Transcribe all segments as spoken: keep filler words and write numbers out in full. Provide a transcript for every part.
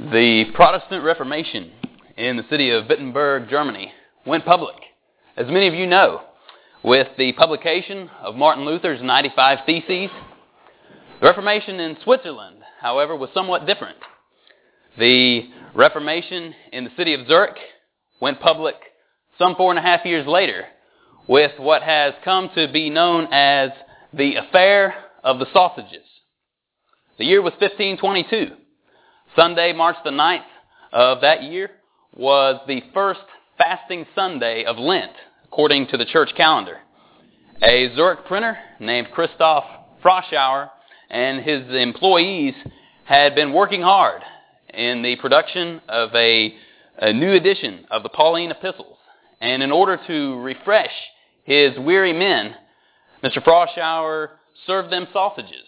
The Protestant Reformation in the city of Wittenberg, Germany, went public, as many of you know, with the publication of Martin Luther's ninety-five Theses. The Reformation in Switzerland, however, was somewhat different. The Reformation in the city of Zurich went public some four and a half years later with what has come to be known as the Affair of the Sausages. The year was fifteen twenty-two. Sunday, March the ninth of that year was the first fasting Sunday of Lent, according to the church calendar. A Zurich printer named Christoph Froschauer and his employees had been working hard in the production of a, a new edition of the Pauline epistles. And in order to refresh his weary men, Mister Froschauer served them sausages.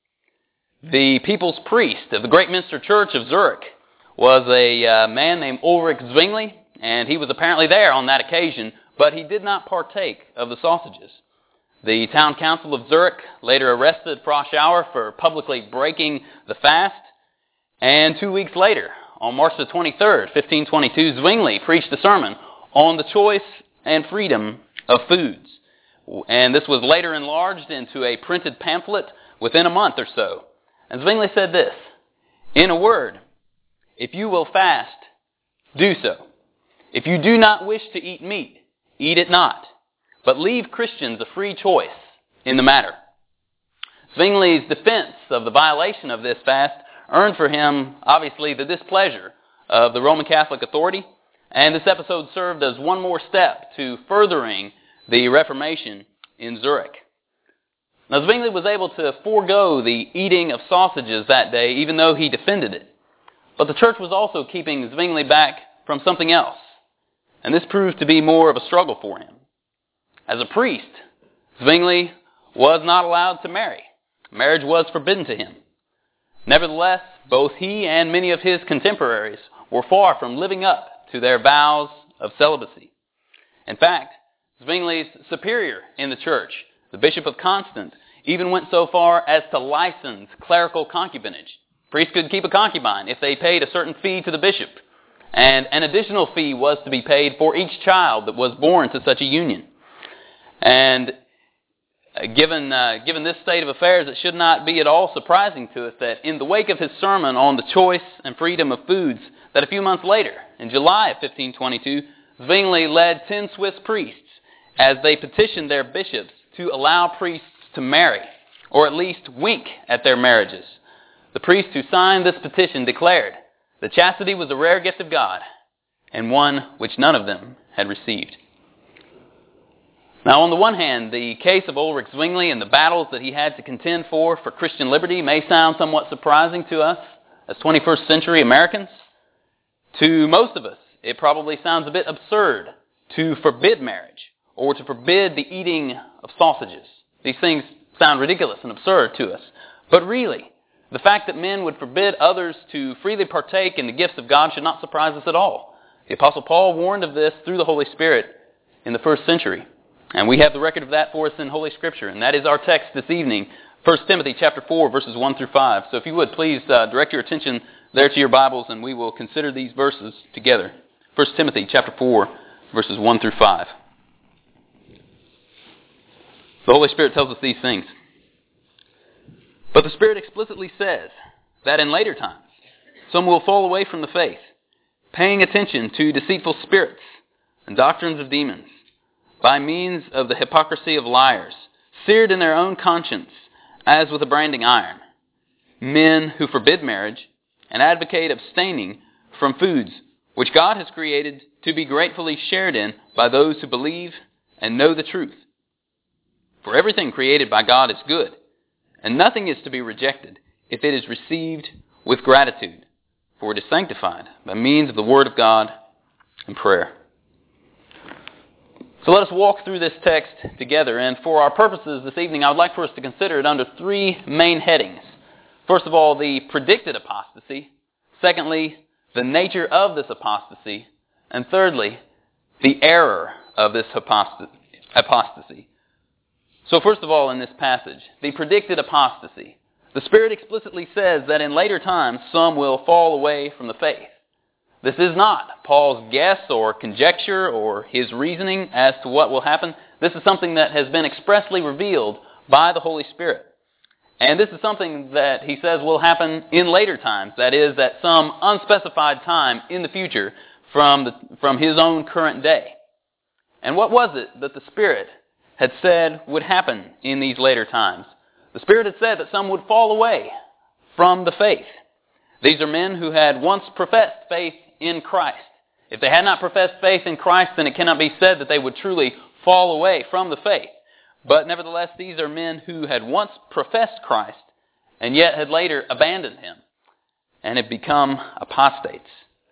The people's priest of the Great Minster Church of Zurich was a uh, man named Ulrich Zwingli, and he was apparently there on that occasion, but he did not partake of the sausages. The town council of Zurich later arrested Froschauer for publicly breaking the fast, and two weeks later, on March the twenty-third, fifteen twenty-two, Zwingli preached a sermon on the choice and freedom of foods. And this was later enlarged into a printed pamphlet within a month or so. And Zwingli said this: "In a word, if you will fast, do so. If you do not wish to eat meat, eat it not, but leave Christians a free choice in the matter." Zwingli's defense of the violation of this fast earned for him, obviously, the displeasure of the Roman Catholic authority, and this episode served as one more step to furthering the Reformation in Zurich. Now, Zwingli was able to forego the eating of sausages that day, even though he defended it. But the church was also keeping Zwingli back from something else, and this proved to be more of a struggle for him. As a priest, Zwingli was not allowed to marry. Marriage was forbidden to him. Nevertheless, both he and many of his contemporaries were far from living up to their vows of celibacy. In fact, Zwingli's superior in the church, the Bishop of Constance, even went so far as to license clerical concubinage. Priests could keep a concubine if they paid a certain fee to the bishop, and an additional fee was to be paid for each child that was born to such a union. And given uh, given this state of affairs, it should not be at all surprising to us that in the wake of his sermon on the choice and freedom of foods, that a few months later, in July of fifteen twenty-two, Zwingli led ten Swiss priests as they petitioned their bishops to allow priests to marry, or at least wink at their marriages. The priests who signed this petition declared that chastity was a rare gift of God, and one which none of them had received. Now, on the one hand, the case of Ulrich Zwingli and the battles that he had to contend for for Christian liberty may sound somewhat surprising to us as twenty-first century Americans. To most of us, it probably sounds a bit absurd to forbid marriage or to forbid the eating of sausages. These things sound ridiculous and absurd to us. But really, the fact that men would forbid others to freely partake in the gifts of God should not surprise us at all. The Apostle Paul warned of this through the Holy Spirit in the first century. And we have the record of that for us in Holy Scripture. And that is our text this evening, First Timothy chapter four, verses one through five. So if you would, please uh, direct your attention there to your Bibles, and we will consider these verses together. First Timothy chapter four, verses one through five. The Holy Spirit tells us these things. "But the Spirit explicitly says that in later times some will fall away from the faith, paying attention to deceitful spirits and doctrines of demons, by means of the hypocrisy of liars, seared in their own conscience as with a branding iron, men who forbid marriage and advocate abstaining from foods which God has created to be gratefully shared in by those who believe and know the truth. For everything created by God is good, and nothing is to be rejected if it is received with gratitude, for it is sanctified by means of the Word of God and prayer." So let us walk through this text together, and for our purposes this evening, I would like for us to consider it under three main headings. First of all, the predicted apostasy. Secondly, the nature of this apostasy. And thirdly, the error of this apostasy. So first of all, in this passage, the predicted apostasy. the Spirit explicitly says that in later times some will fall away from the faith. This is not Paul's guess or conjecture or his reasoning as to what will happen. This is something that has been expressly revealed by the Holy Spirit. And this is something that he says will happen in later times, that is, at some unspecified time in the future from, the, from his own current day. And what was it that the Spirit had said would happen in these later times? The Spirit had said that some would fall away from the faith. These are men who had once professed faith in Christ. If they had not professed faith in Christ, then it cannot be said that they would truly fall away from the faith. But nevertheless, these are men who had once professed Christ and yet had later abandoned Him and had become apostates.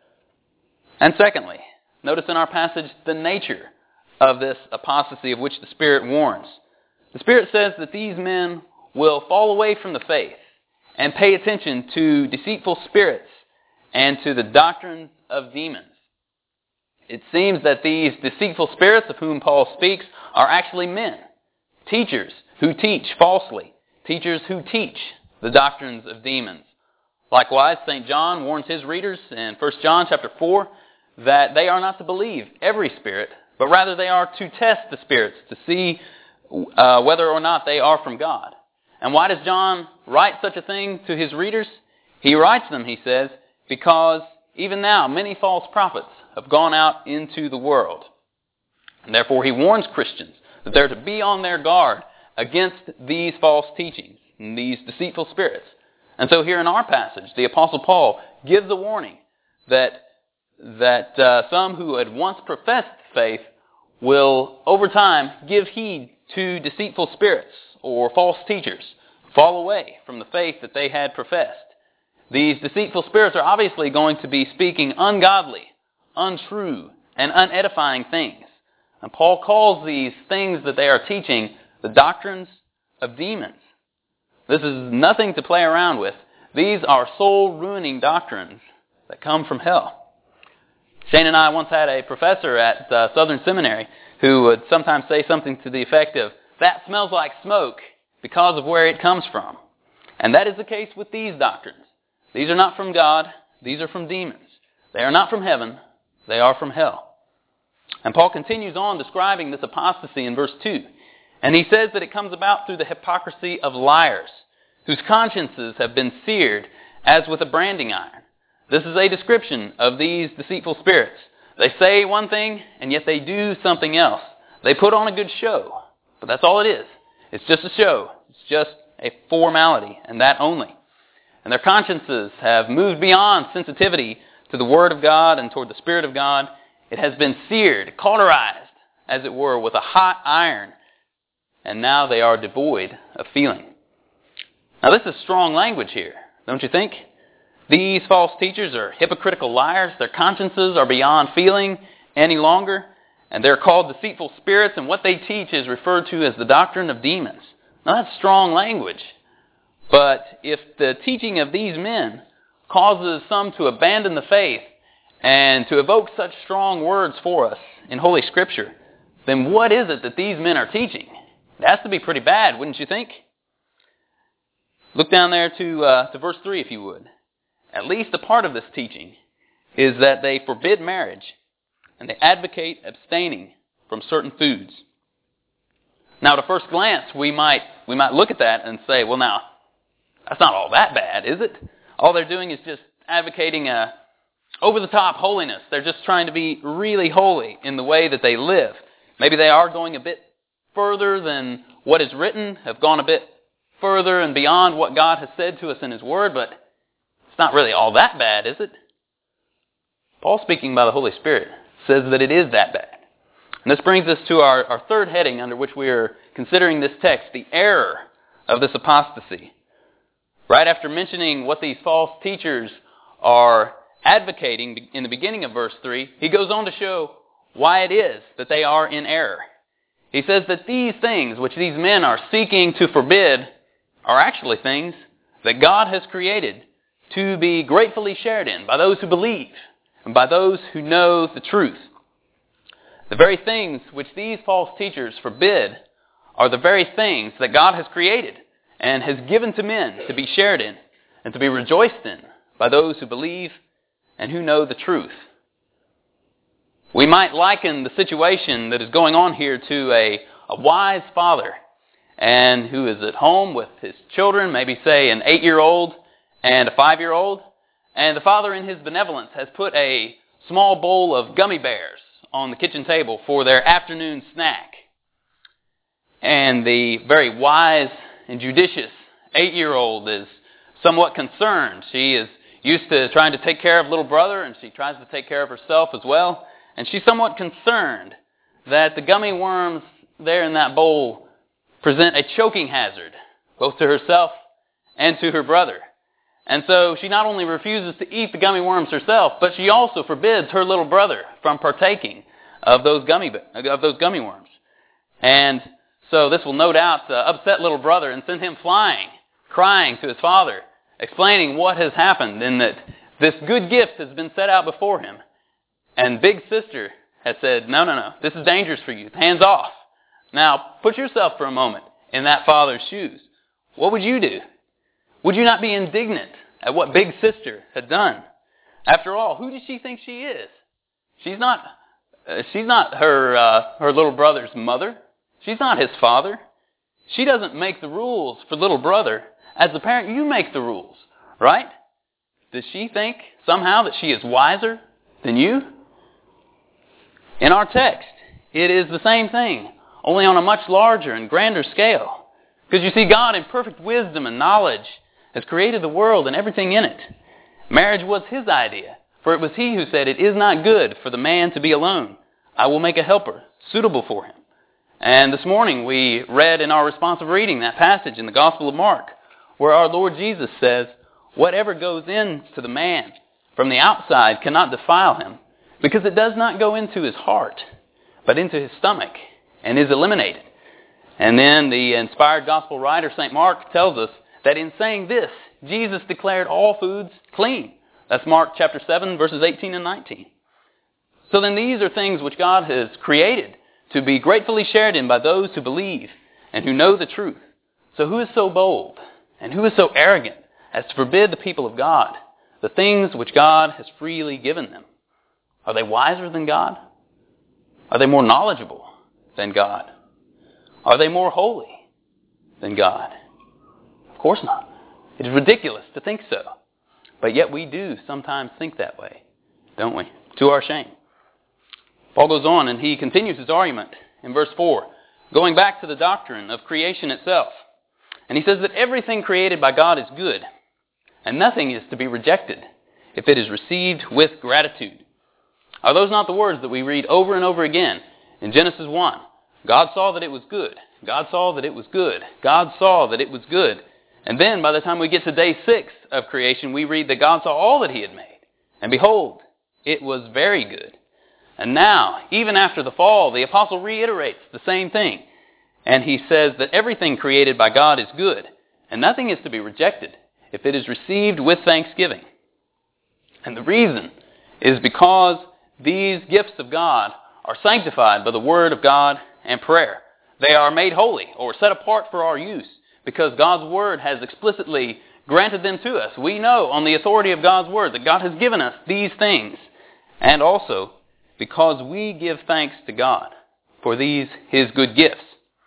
And secondly, notice in our passage the nature of this apostasy of which the Spirit warns. The Spirit says that these men will fall away from the faith and pay attention to deceitful spirits and to the doctrines of demons. It seems that these deceitful spirits of whom Paul speaks are actually men, teachers who teach falsely, teachers who teach the doctrines of demons. Likewise, Saint John warns his readers in First John chapter four that they are not to believe every spirit, but rather they are to test the spirits to see uh, whether or not they are from God. And why does John write such a thing to his readers? He writes them, he says, because even now many false prophets have gone out into the world. And therefore he warns Christians that they're to be on their guard against these false teachings and these deceitful spirits. And so here in our passage, the Apostle Paul gives a warning that, that uh, some who had once professed faith will, over time, give heed to deceitful spirits or false teachers, fall away from the faith that they had professed. These deceitful spirits are obviously going to be speaking ungodly, untrue, and unedifying things. And Paul calls these things that they are teaching the doctrines of demons. This is nothing to play around with. These are soul-ruining doctrines that come from hell. Shane and I once had a professor at uh, Southern Seminary who would sometimes say something to the effect of, "That smells like smoke because of where it comes from." And that is the case with these doctrines. These are not from God. These are from demons. They are not from heaven. They are from hell. And Paul continues on describing this apostasy in verse two. And he says that it comes about through the hypocrisy of liars, whose consciences have been seared as with a branding iron. This is a description of these deceitful spirits. They say one thing, and yet they do something else. They put on a good show, but that's all it is. It's just a show. It's just a formality, and that only. And their consciences have moved beyond sensitivity to the Word of God and toward the Spirit of God. It has been seared, cauterized, as it were, with a hot iron, and now they are devoid of feeling. Now this is strong language here, don't you think? These false teachers are hypocritical liars. Their consciences are beyond feeling any longer, and they're called deceitful spirits, and what they teach is referred to as the doctrine of demons. Now that's strong language. But if the teaching of these men causes some to abandon the faith and to evoke such strong words for us in Holy Scripture, then what is it that these men are teaching? It has to be pretty bad, wouldn't you think? Look down there to, uh, to verse three, if you would. At least a part of this teaching is that they forbid marriage and they advocate abstaining from certain foods. Now, at a first glance, we might we might look at that and say, well, now, that's not all that bad, is it? All they're doing is just advocating a over-the-top holiness. They're just trying to be really holy in the way that they live. Maybe they are going a bit further than what is written, have gone a bit further and beyond what God has said to us in His Word, but it's not really all that bad, is it? Paul, speaking by the Holy Spirit, says that it is that bad. And this brings us to our, our third heading under which we are considering this text, the error of this apostasy. Right after mentioning what these false teachers are advocating in the beginning of verse three, he goes on to show why it is that they are in error. He says that these things which these men are seeking to forbid are actually things that God has created to be gratefully shared in by those who believe and by those who know the truth. The very things which these false teachers forbid are the very things that God has created and has given to men to be shared in and to be rejoiced in by those who believe and who know the truth. We might liken the situation that is going on here to a, a wise father and who is at home with his children, maybe say an eight-year-old and a five-year-old, and the father in his benevolence has put a small bowl of gummy bears on the kitchen table for their afternoon snack. And the very wise and judicious eight-year-old is somewhat concerned. She is used to trying to take care of little brother, and she tries to take care of herself as well. And she's somewhat concerned that the gummy worms there in that bowl present a choking hazard, both to herself and to her brother. And so she not only refuses to eat the gummy worms herself, but she also forbids her little brother from partaking of those gummy of those gummy worms. And so this will no doubt uh, upset little brother and send him flying, crying to his father, explaining what has happened and that this good gift has been set out before him. And big sister has said, no, no, no, this is dangerous for you. Hands off. Now, put yourself for a moment in that father's shoes. What would you do? Would you not be indignant at what big sister had done? After all, who does she think she is? She's not, uh, she's not her, uh, her little brother's mother. She's not his father. She doesn't make the rules for little brother. As the parent, you make the rules, right? Does she think somehow that she is wiser than you? In our text, it is the same thing, only on a much larger and grander scale. Because you see, God in perfect wisdom and knowledge has created the world and everything in it. Marriage was His idea, for it was He who said, "It is not good for the man to be alone. I will make a helper suitable for him." And this morning we read in our responsive reading that passage in the Gospel of Mark, where our Lord Jesus says, "Whatever goes into the man from the outside cannot defile him, because it does not go into his heart, but into his stomach, and is eliminated." And then the inspired gospel writer, Saint Mark, tells us that in saying this, Jesus declared all foods clean. That's Mark chapter seven, verses eighteen and nineteen. So then these are things which God has created to be gratefully shared in by those who believe and who know the truth. So who is so bold and who is so arrogant as to forbid the people of God the things which God has freely given them? Are they wiser than God? Are they more knowledgeable than God? Are they more holy than God? Of course not. It is ridiculous to think so. But yet we do sometimes think that way, don't we? To our shame. Paul goes on and he continues his argument in verse four, going back to the doctrine of creation itself. And he says that everything created by God is good, and nothing is to be rejected if it is received with gratitude. Are those not the words that we read over and over again in Genesis one? God saw that it was good. God saw that it was good. God saw that it was good. And then by the time we get to day six of creation, we read that God saw all that He had made. And behold, it was very good. And now, even after the fall, the apostle reiterates the same thing. And he says that everything created by God is good, and nothing is to be rejected if it is received with thanksgiving. And the reason is because these gifts of God are sanctified by the Word of God and prayer. They are made holy or set apart for our use because God's Word has explicitly granted them to us. We know on the authority of God's Word that God has given us these things, and also because we give thanks to God for these His good gifts.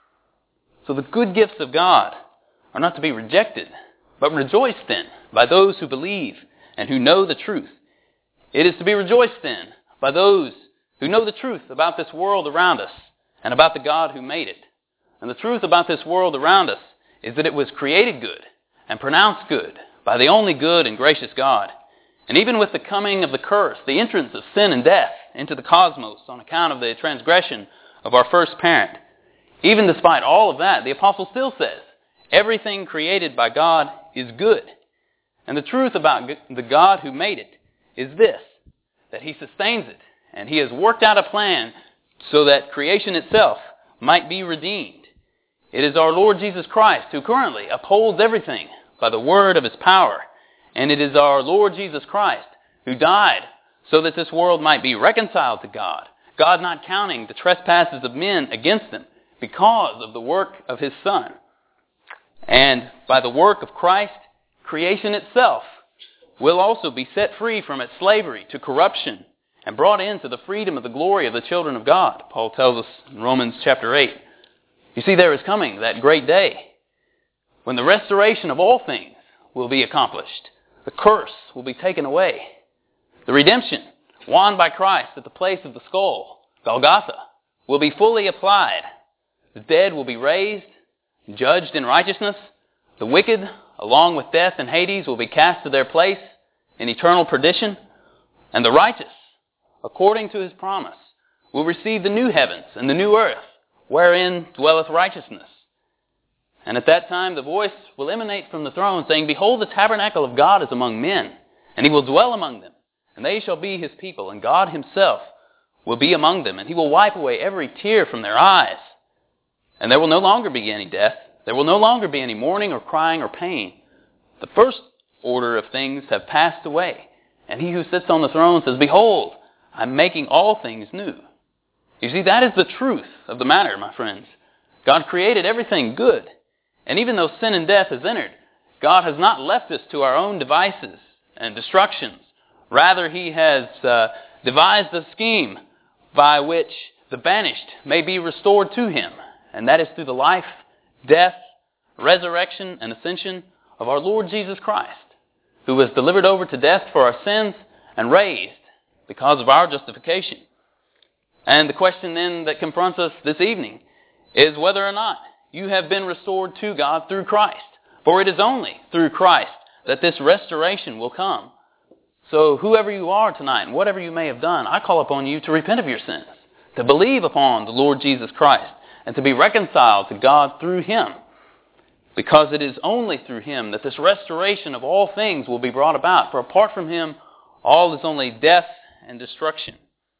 So the good gifts of God are not to be rejected, but rejoiced in by those who believe and who know the truth. It is to be rejoiced in by those who know the truth about this world around us and about the God who made it. And the truth about this world around us is that it was created good and pronounced good by the only good and gracious God. And even with the coming of the curse, the entrance of sin and death into the cosmos on account of the transgression of our first parent, even despite all of that, the apostle still says, everything created by God is good. And the truth about the God who made it is this, that He sustains it, and He has worked out a plan so that creation itself might be redeemed. It is our Lord Jesus Christ who currently upholds everything by the word of His power. And it is our Lord Jesus Christ who died so that this world might be reconciled to God, God not counting the trespasses of men against them because of the work of His Son. And by the work of Christ, creation itself will also be set free from its slavery to corruption and brought into the freedom of the glory of the children of God. Paul tells us in Romans chapter eight. You see, there is coming that great day when the restoration of all things will be accomplished. The curse will be taken away. The redemption won by Christ at the place of the skull, Golgotha, will be fully applied. The dead will be raised, judged in righteousness. The wicked, along with death and Hades, will be cast to their place in eternal perdition. And the righteous, according to his promise, will receive the new heavens and the new earth, wherein dwelleth righteousness. And at that time the voice will emanate from the throne, saying, Behold, the tabernacle of God is among men, and he will dwell among them, and they shall be his people, and God himself will be among them, and he will wipe away every tear from their eyes. And there will no longer be any death. There will no longer be any mourning or crying or pain. The first order of things have passed away. And he who sits on the throne says, Behold, I'm making all things new. You see, that is the truth of the matter, my friends. God created everything good. And even though sin and death has entered, God has not left us to our own devices and destructions. Rather, he has uh, devised a scheme by which the banished may be restored to him. And that is through the life, death, resurrection, and ascension of our Lord Jesus Christ, who was delivered over to death for our sins and raised because of our justification. And the question then that confronts us this evening is whether or not you have been restored to God through Christ. For it is only through Christ that this restoration will come. So whoever you are tonight and whatever you may have done, I call upon you to repent of your sins, to believe upon the Lord Jesus Christ, and to be reconciled to God through him. Because it is only through him that this restoration of all things will be brought about. For apart from him, all is only death and destruction.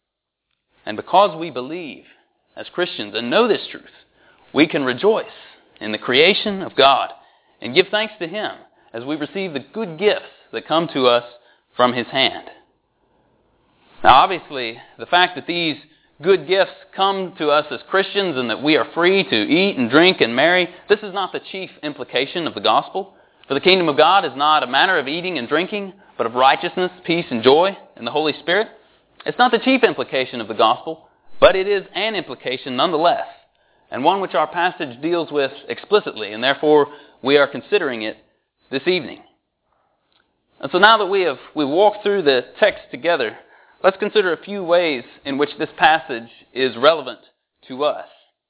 And because we believe as Christians and know this truth, we can rejoice in the creation of God and give thanks to him as we receive the good gifts that come to us from his hand. Now obviously, the fact that these good gifts come to us as Christians and that we are free to eat and drink and marry, this is not the chief implication of the gospel. For the kingdom of God is not a matter of eating and drinking, but of righteousness, peace, and joy in the Holy Spirit. It's not the chief implication of the gospel, but it is an implication nonetheless, and one which our passage deals with explicitly, and therefore we are considering it this evening. And so now that we have we walked through the text together, let's consider a few ways in which this passage is relevant to us.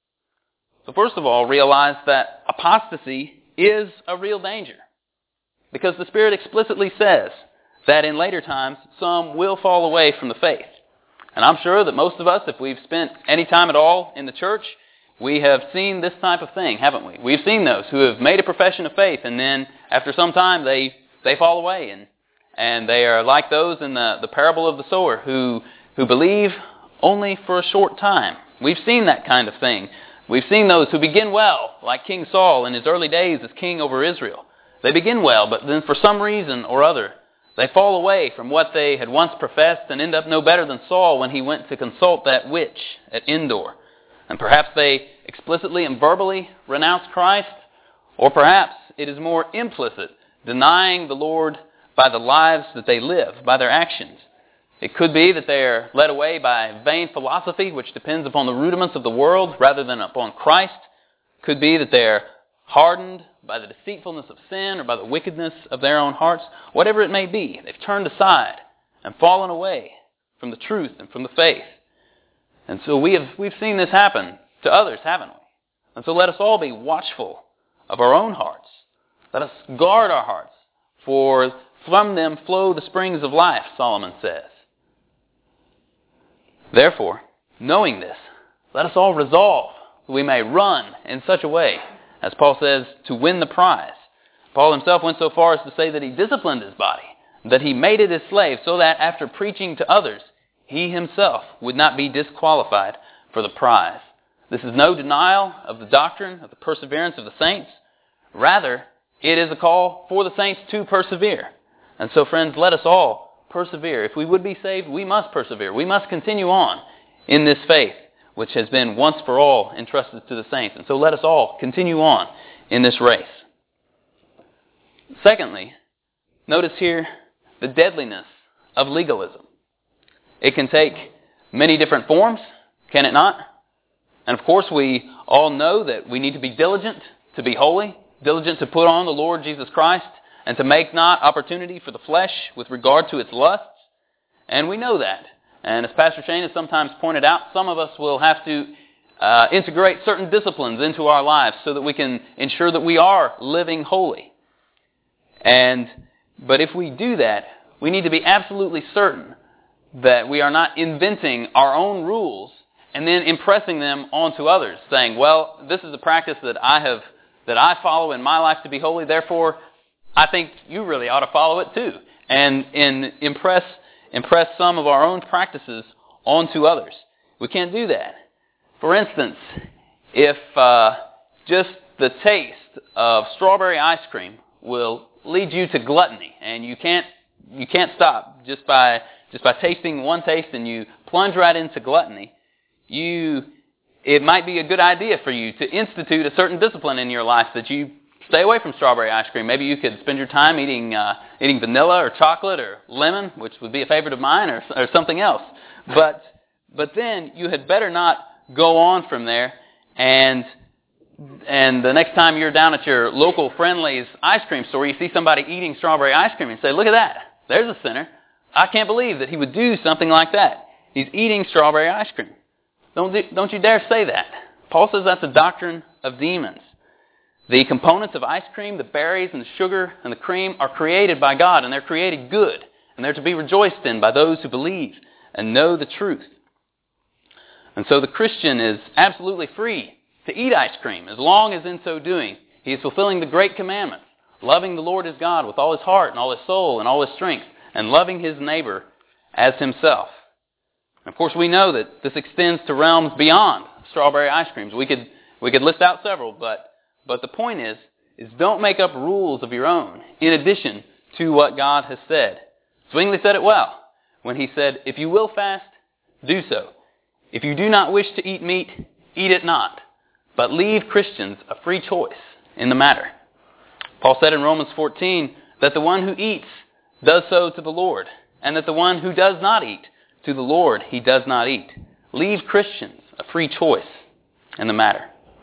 So first of all, realize that apostasy is a real danger, because the Spirit explicitly says that in later times some will fall away from the faith. And I'm sure that most of us, if we've spent any time at all in the church, we have seen this type of thing, haven't we? We've seen those who have made a profession of faith, and then after some time they they fall away, and and they are like those in the, the parable of the sower who who believe only for a short time. We've seen that kind of thing. We've seen those who begin well, like King Saul in his early days as king over Israel. They begin well, but then for some reason or other, they fall away from what they had once professed and end up no better than Saul when he went to consult that witch at Endor. And perhaps they explicitly and verbally renounce Christ, or perhaps it is more implicit, denying the Lord by the lives that they live, by their actions. It could be that they are led away by vain philosophy, which depends upon the rudiments of the world rather than upon Christ. It could be that they are hardened by the deceitfulness of sin or by the wickedness of their own hearts. Whatever it may be, they've turned aside and fallen away from the truth and from the faith. And so we have, we've seen this happen to others, haven't we? And so let us all be watchful of our own hearts. Let us guard our hearts, for from them flow the springs of life, Solomon says. Therefore, knowing this, let us all resolve that we may run in such a way, as Paul says, to win the prize. Paul himself went so far as to say that he disciplined his body, that he made it his slave, so that after preaching to others, he himself would not be disqualified for the prize. This is no denial of the doctrine of the perseverance of the saints. Rather, it is a call for the saints to persevere. And so, friends, let us all persevere. If we would be saved, we must persevere. We must continue on in this faith, which has been once for all entrusted to the saints. And so let us all continue on in this race. Secondly, notice here the deadliness of legalism. It can take many different forms, can it not? And of course, we all know that we need to be diligent to be holy, diligent to put on the Lord Jesus Christ, and to make not opportunity for the flesh with regard to its lusts. And we know that. And as Pastor Shane has sometimes pointed out, some of us will have to uh, integrate certain disciplines into our lives so that we can ensure that we are living holy. And but if we do that, we need to be absolutely certain that we are not inventing our own rules and then impressing them onto others, saying, well, this is a practice that I have that I follow in my life to be holy, therefore I think you really ought to follow it too. And, and impress impress some of our own practices onto others. We can't do that. For instance, if uh, just the taste of strawberry ice cream will lead you to gluttony, and you can't you can't stop just by just by tasting one taste, and you plunge right into gluttony, you it might be a good idea for you to institute a certain discipline in your life that you stay away from strawberry ice cream. Maybe you could spend your time eating uh, eating vanilla or chocolate or lemon, which would be a favorite of mine, or, or something else. But but then you had better not go on from there, and and the next time you're down at your local Friendly's ice cream store, you see somebody eating strawberry ice cream, and say, look at that, there's a sinner. I can't believe that he would do something like that. He's eating strawberry ice cream. Don't do, don't you dare say that. Paul says that's a doctrine of demons. The components of ice cream, the berries and the sugar and the cream, are created by God, and they're created good, and they're to be rejoiced in by those who believe and know the truth. And so the Christian is absolutely free to eat ice cream, as long as in so doing he is fulfilling the great commandment, loving the Lord his God with all his heart and all his soul and all his strength, and loving his neighbor as himself. And of course, we know that this extends to realms beyond strawberry ice creams. We could we could list out several, but but the point is, is don't make up rules of your own in addition to what God has said. Zwingli said it well when he said, if you will fast, do so. If you do not wish to eat meat, eat it not. But leave Christians a free choice in the matter. Paul said in Romans fourteen that the one who eats does so to the Lord, and that the one who does not eat, to the Lord he does not eat. Leave Christians a free choice in the matter.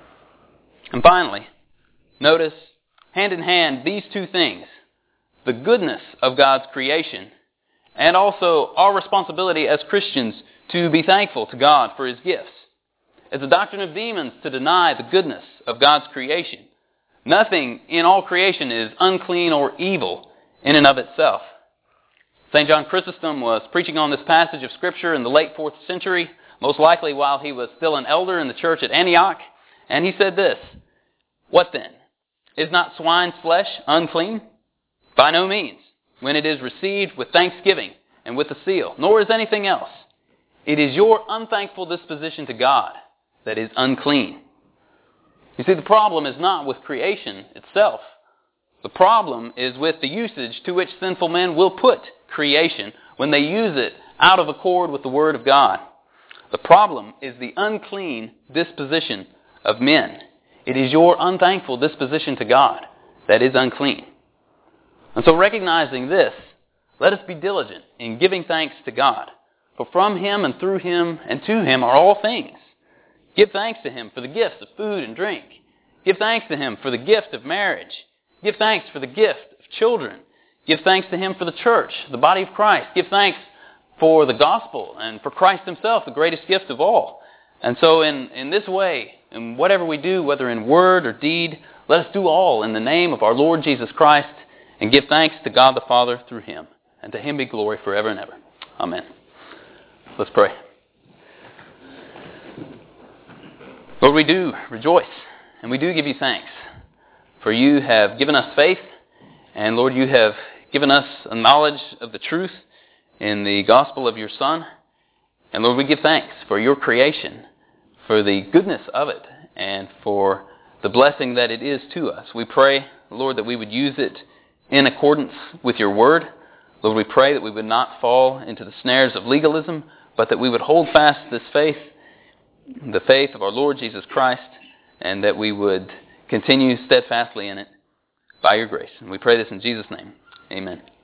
And finally, notice hand in hand these two things, the goodness of God's creation and also our responsibility as Christians to be thankful to God for his gifts. It's a doctrine of demons to deny the goodness of God's creation. Nothing in all creation is unclean or evil in and of itself. Saint John Chrysostom was preaching on this passage of Scripture in the late fourth century, most likely while he was still an elder in the church at Antioch, and he said this, "What then? Is not swine's flesh unclean? By no means, when it is received with thanksgiving and with the seal, nor is anything else. It is your unthankful disposition to God that is unclean." You see, the problem is not with creation itself. The problem is with the usage to which sinful men will put creation when they use it out of accord with the Word of God. The problem is the unclean disposition of men. It is your unthankful disposition to God that is unclean. And so recognizing this, let us be diligent in giving thanks to God. For from Him and through Him and to Him are all things. Give thanks to Him for the gifts of food and drink. Give thanks to Him for the gift of marriage. Give thanks for the gift of children. Give thanks to Him for the church, the body of Christ. Give thanks for the gospel and for Christ Himself, the greatest gift of all. And so in, in this way, in whatever we do, whether in word or deed, let us do all in the name of our Lord Jesus Christ and give thanks to God the Father through Him. And to Him be glory forever and ever. Amen. Let's pray. Lord, we do rejoice and we do give you thanks. For you have given us faith, and Lord, you have given us a knowledge of the truth in the gospel of your Son. And Lord, we give thanks for your creation, for the goodness of it, and for the blessing that it is to us. We pray, Lord, that we would use it in accordance with your word. Lord, we pray that we would not fall into the snares of legalism, but that we would hold fast this faith, the faith of our Lord Jesus Christ, and that we would continue steadfastly in it. by your grace. And we pray this in Jesus' name. Amen.